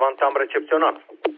te-am recepționat.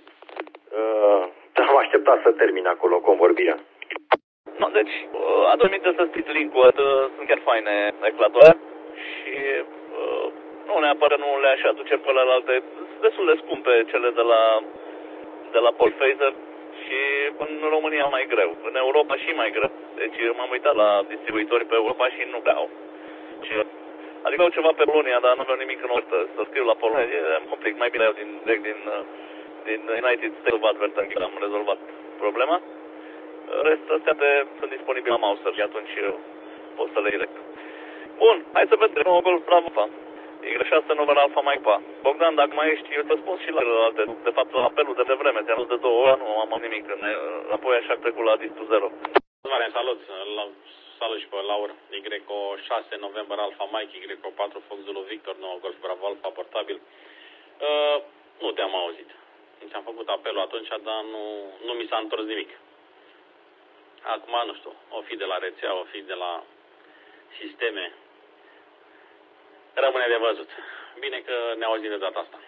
Te-am așteptat să termin acolo convorbirea. No, deci, adu-mi aminte să scriți link-ul, sunt chiar faine eclatoare și nu neapărat nu le-aș aduce pe celelalte, sunt destul de scumpe cele de la Paul Phaser și în România mai greu, în Europa și mai greu. Deci m-am uitat la distribuitori pe Europa și nu beau. Și, adică au ceva pe Polonia, dar nu aveau nimic în ortă. Să scriu la Polonia, e complicat, mai bine eu din United States of Advertising am rezolvat problema. Restul astea sunt disponibile la Mauser și atunci poți să le direct. Bun, hai să vedem. Nouă Golf Bravo. Y6 număr Alfa Mike. Bogdan, dacă mai ești, eu te spun și la alte. De fapt, la apelul de devreme, ți-am dus de 2 ori, nu am nimic. Apoi așa trecut la distul 0. Salut. Salut și pe Laura. Y6 November Alfa Mike, Y4 Fox Zulu Victor, 9 Golf Bravo Alfa portabil. Nu te-am auzit. Ți-am făcut apelul atunci, dar nu mi s-a întors nimic. Acum, nu știu, o fi de la rețea, o fi de la sisteme. Rămâne de văzut. Bine că ne auzim de data asta.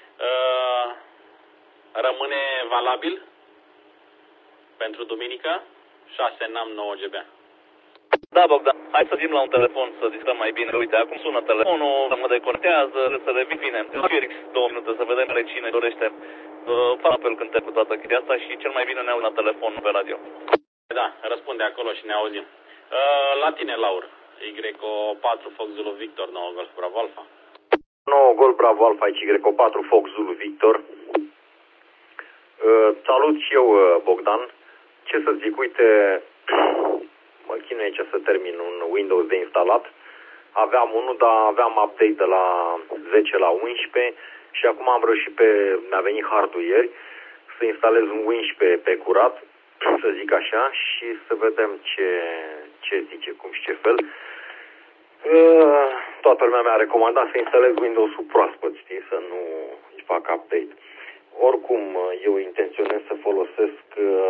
Rămâne valabil pentru duminică 6 NAM 9 GB. Da, Bogdan, hai să zim la un telefon să discutăm mai bine. Uite, acum sună telefonul, mă deconectează, să revin bine. Felix, 2 minute, să vedem cine dorește. Fac apel când te cu toată chestia asta și cel mai bine ne aud la telefon, pe radio. Da, răspunde acolo și ne auzim. La tine, Laur. Y4 Fox Zulu Victor, 9 Golf Bravo Alfa. 9 Golf Bravo Alfa, aici Y4 Fox Zulu Victor. Salut și eu, Bogdan. Ce să zic, uite, mă chinui aici să termin un Windows de instalat. Aveam unul, dar aveam update de la 10 la 11 și acum am reușit mi-a venit hardul ieri, să instalez un 11 pe curat, să zic așa, și să vedem ce zice, cum și ce fel. Toată lumea mi-a recomandat să instalez Windows-ul proaspăt, știi, să nu îi fac update. Oricum, eu intenționez să folosesc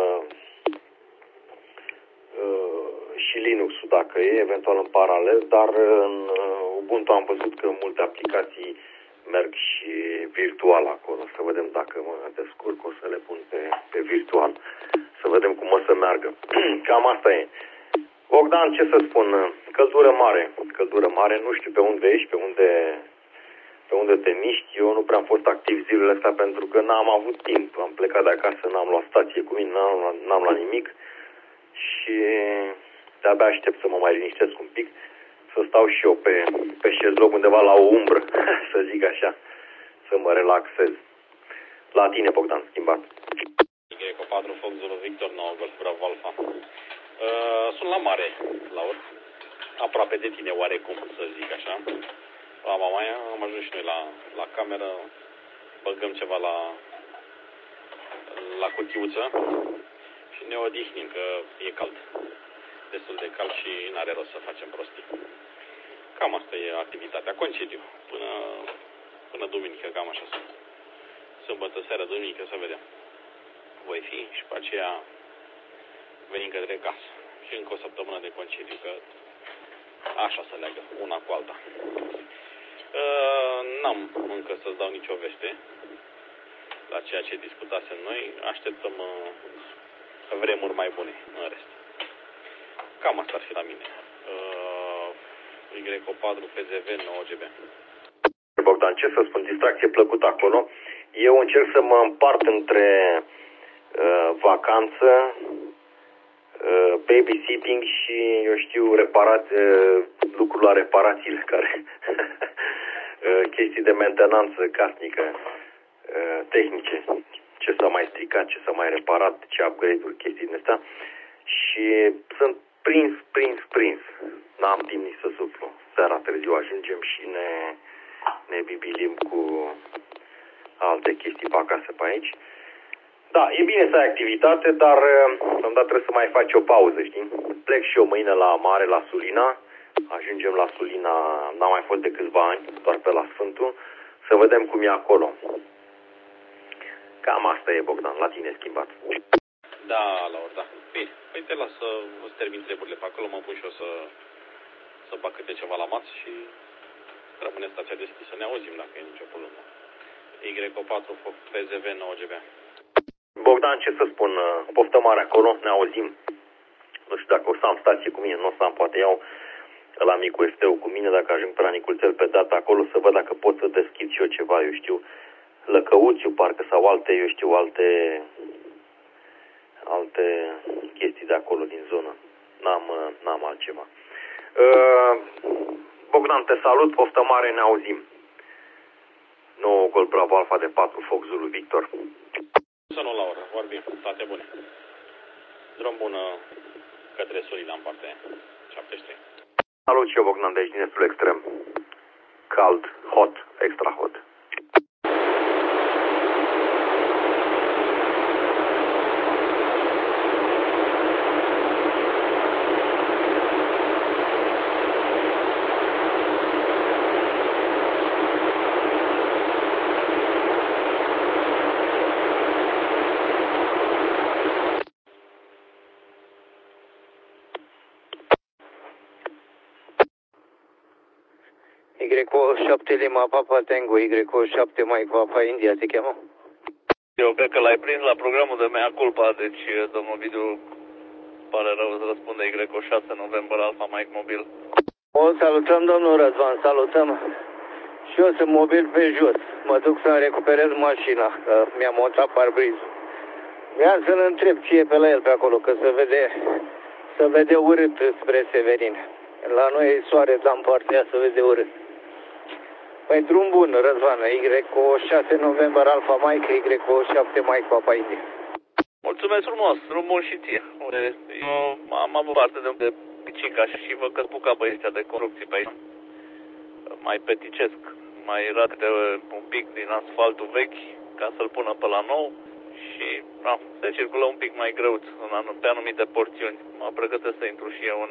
și Linux-ul dacă e, eventual în paralel, dar în Ubuntu am văzut că multe aplicații merg și virtual acolo. Să vedem dacă mă descurc, o să le pun pe virtual. Să vedem cum o să meargă. Cam asta e. Bogdan, ce să spun? Căldură mare, nu știu pe unde ești, pe unde te miști. Eu nu prea am fost activ zilele astea pentru că n-am avut timp. Am plecat de acasă, n-am luat stație cu mine, n-am luat nimic și de-abia aștept să mă mai liniștesc un pic, să stau și eu pe șezlong undeva la o umbră, să zic așa, să mă relaxez. La tine, Bogdan, schimbat. Y4 Fox Zulu Victor, 9 Golf Bravo Alfa. Sunt la mare, Laur. Aproape de tine, oarecum, să zic așa. La Mamaia am ajuns și noi la cameră. Băgăm ceva la cutiuță și ne odihnim, că e cald. Destul de cald și n-are rost să facem prostii. Cam asta e activitatea. Concediu. Până duminică, cam așa sunt. Sâmbătă seara, duminică, să vedem. Voi fi și pe aceea venim către casă. Și încă o săptămână de concediu, că așa se leagă, una cu alta. N-am încă să-ți dau nicio veste la ceea ce discutasem noi. Așteptăm vremuri mai bune în rest. Cam asta ar fi la mine. Y4 PZV 9 GB. Bogdan, ce să spun, distracție plăcută acolo. Eu încerc să mă împart între vacanță, babysitting și, eu știu, lucruri la reparațiile care chestii de mentenanță casnică, tehnice, ce s-a mai stricat, ce s-a mai reparat, ce upgrade-uri, chestii din astea. Și sunt prins. N-am timp nici să suflu. Seara târziu ajungem și ne bibilim cu alte chestii pe acasă pe aici. Da, e bine să ai activitate, dar am dat trebuie să mai faci o pauză, știi? Plec și eu mâine la mare, la Sulina. Ajungem la Sulina, n-am mai fost de câțiva ani, doar pe la Sfântul. Să vedem cum e acolo. Cam asta e, Bogdan, la tine schimbat. Da, Laura, da. Bine, păi te las să termin treburile pe acolo, mă pun și eu să bag câte ceva la masă și rămâne stația deschisă. Ne auzim dacă e nicio problemă. Y4 PZV 9GB. Bogdan, ce să spun, poftă mare acolo, ne auzim. Nu știu dacă o să am stație cu mine, nu o să am, poate iau la micul FT-ul cu mine, dacă ajung pe la Niculțel pe data acolo, să văd dacă pot să deschid și eu ceva, eu știu, Lăcăuțiu, parcă, sau alte, eu știu, alte chestii de acolo din zonă. N-am altceva. Bogdan, te salut, poftă mare, ne auzim. Nou Gol Bravo Alfa de 4, Fox Zulu Victor. Să nu la oră, vorbim, toate bune. Drum bun către Solida în partea 73. Salut și eu, Bogdan, de aici din estul extrem. Cald, hot, extra hot. Y7 Lima Papa Tango, Y7 Mike Papa India, te cheamă? Eu cred că l-ai prins la programul de mea culpa, deci domnul Ovidiu, pare rău, îți răspunde Y6 November Alpha Mike Mobil. O salutăm, domnul Răzvan, salutăm. Și eu sunt mobil pe jos. Mă duc să-mi recuperez mașina, că mi-a montat parbrizul. Vreau să-l întreb ce e pe la el pe acolo, că se vede urât spre Severin. La noi e soare, dar în partea se vede urât. Păi drum bun, Răzvan, Y6 November Alpha Mike, Y7 Mike Papa India. Mulțumesc frumos, drum bun și ție. Eu am avut parte de picica și văd că buca băieștia de construcții pe aici. Mai peticesc, mai rate un pic din asfaltul vechi ca să-l pună pe la nou și se circulă un pic mai greu pe anumite porțiuni. Mă pregătesc să intru și eu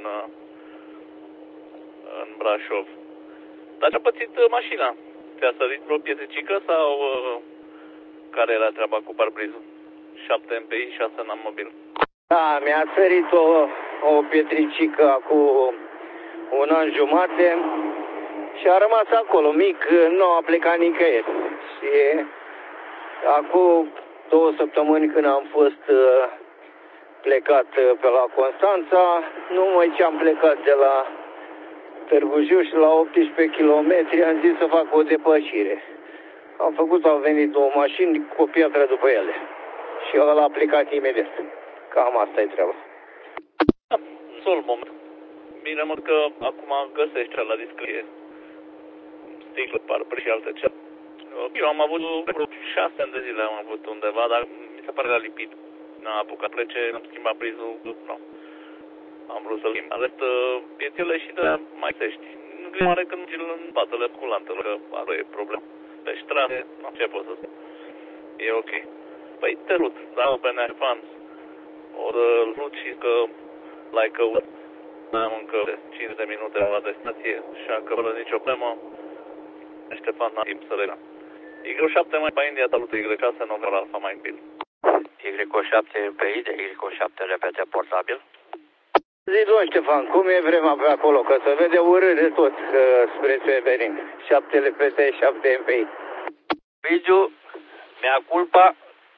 în Brașov. Dar ce-a pățit mașina? Ți-a sărit vreo pietricică sau care era treaba cu parbrizul? 7 MPI, 6 n-am mobil. Da, mi-a sărit o pietricică acum un an jumate și a rămas acolo, mic, nu a plecat nicăieri. Și acum 2 săptămâni când am fost plecat pe la Constanța, numai ce am plecat de la Târgu Jiu și la 18 km am zis să fac o depășire. Am făcut, au venit 2 mașini cu o piatră după ele. Și ăla a plecat imediat. Cam asta e treaba. Da, sol moment. Bine mă că acum găsești la discrie sticlă, parbriz și alte ceva. Eu am avut vreo 6 ani de zile am avut undeva, dar mi se pare la lipit. N-a apucat plece, am schimbat prizul, nu. Am vrut să-l schimb. Arăt piețele și de mai găsești. Nu e mare când mergi în spatele culantelor, că acolo e problemă. Pe strade, ce pot să spun. E ok. Păi te rut, dau pe Nerfans. O să rut și că like a am încă 5 de minute la destinație, așa că fără nicio problemă, Ștefan n-a timp să reia. Y7 mai pe India, salută Y6 November Alpha Mike Bill. Y7 pe India, Y7 repete portabil. Zi, domn Ștefan, cum e vremea pe acolo? Că se vede urât de tot spre Severin. 7 LPT, 7 MPI. Video, mi-a culpa,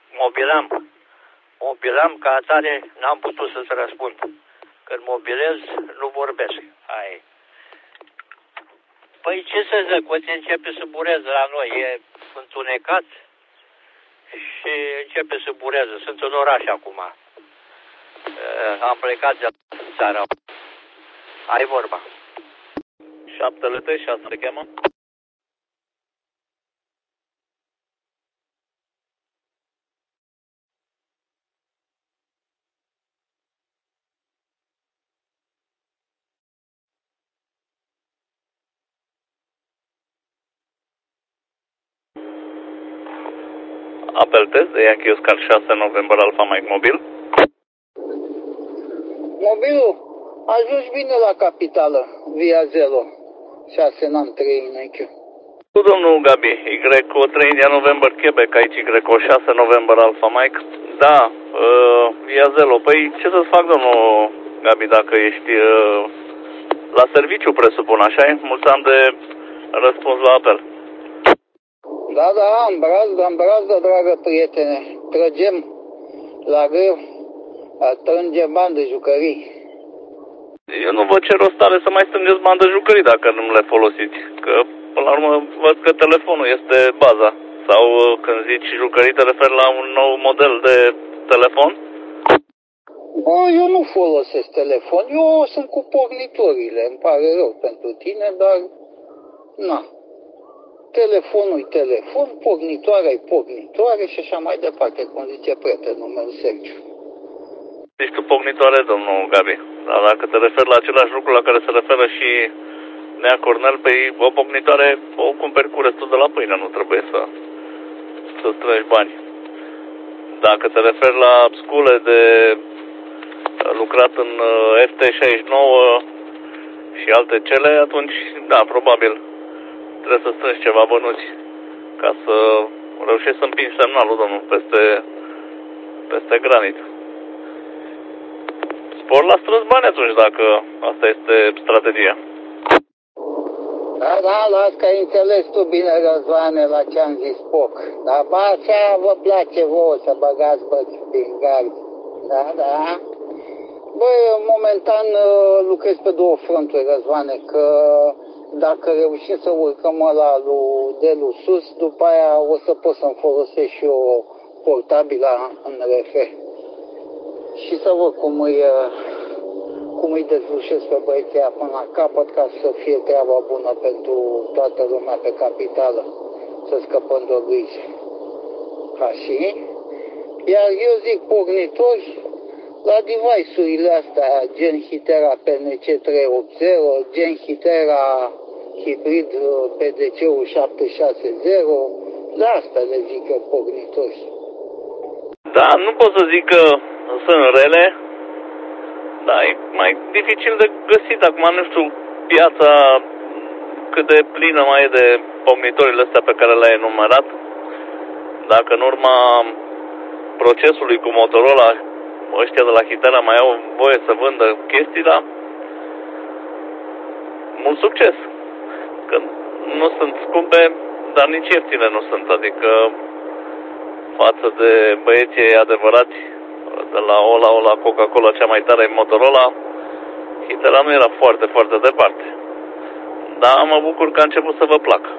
mobilam ca atare, n-am putut să-ți răspund. Când mobilez, nu vorbesc. Hai. Păi ce să zic, o să începe să bureze la noi, e întunecat și începe să bureze. Sunt în oraș acum. Am plecat de țara. Ai vorba. 7 LT, 6 se cheamă? Apel test de Yankee Oscar 6 November Alpha Mike Mobil. Mobilul, ajungi bine la capitală, via Zelo. 6 n-am 3 în IQ. Cu domnul Gabi, Y3 India November Quebec, aici Y6 November Alpha Mike. Da, via Zelo. Păi ce să-ți fac, domnul Gabi, dacă ești la serviciu, presupun, așa-i? Mulți ani de răspuns la apel. Da, am brazdă, dragă prietene. Trăgem la greu, trângem bani de jucării. Eu nu văd ce rost are să mai strângeți bani de jucării dacă nu le folosiți. Că, până la urmă, văd că telefonul este baza. Sau când zici jucării, te referi la un nou model de telefon? Bă, eu nu folosesc telefon. Eu sunt cu pornitorile. Îmi pare rău pentru tine, dar... Na. Telefonul e telefon, pornitoarea e pornitoare și așa mai departe, cum zice prietenul meu, Sergiu. Zici tu pornitoare, domnul Gabi. Dar dacă te referi la același lucru la care se referă și Nea Cornel, pe o pornitoare o cumperi cu restul de la pâine, nu trebuie să strângi bani. Dacă te referi la scule de lucrat în FT69 și alte cele, atunci, da, probabil trebuie să strângi ceva bănuți ca să reușești să împingi semnalul, domnul, peste graniță. Spor la strâns bani atunci, dacă asta este strategia. Da, las că ai înțeles tu bine, Răzvane, la ce am zis poc. Dar așa vă place vouă să băgați băți din gard. Da. Băi, momentan lucrez pe două fronturi, Răzvane, că dacă reușim să urcăm ăla lui Delu sus, după aia o să pot să-mi folosesc și eu portabila în RF. Și să văd cum îi dezlușesc pe băieții până la capăt ca să fie treaba bună pentru toată lumea pe capitală, să scăpăm de o grijă. Așa? Iar eu zic pornitori la device-urile astea, gen Hitera PNC380, gen Hitera hibrid PDC-ul 760, la asta le zic eu pornitori. Da, nu pot să zic că sunt rele, dar e mai dificil de găsit. Acum nu știu piața cât de plină mai e de pornitorile astea pe care le-ai enumerat. Dacă în urma procesului cu Motorola ăștia de la Hitera mai au voie să vândă chestii, dar mult succes. Că nu sunt scumpe, dar nici ieftine nu sunt. Adică față de băieții adevărați de la Ola Coca-Cola, cea mai tare Motorola, Hitera nu era foarte, foarte departe. Dar mă bucur că a început să vă placă.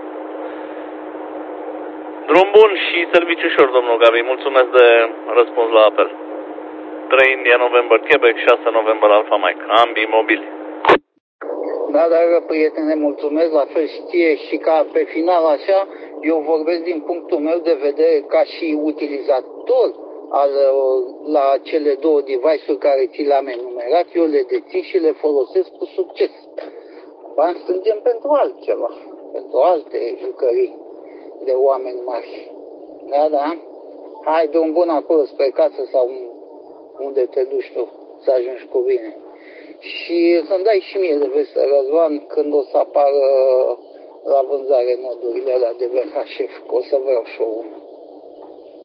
Drum bun și serviciu ușor, domnul Gabi. Mulțumesc de răspuns la apel. 3 India November Quebec, 6 November Alpha Mike. Ambii mobili. Da, dragă prietene, mulțumesc, la fel știe și ca pe final așa, eu vorbesc din punctul meu de vedere ca și utilizator la cele două device-uri care ți le-am enumerat, eu le dețin și le folosesc cu succes. Bani strângem pentru altceva, pentru alte jucării de oameni mari. Da. Hai, drum bun acolo spre casă sau unde te duci tu să ajungi cu bine. Și să-mi dai și mie de veste, Răzvan, când o să apară la vânzare nodurile alea de VHF, că o să vreau show-ul.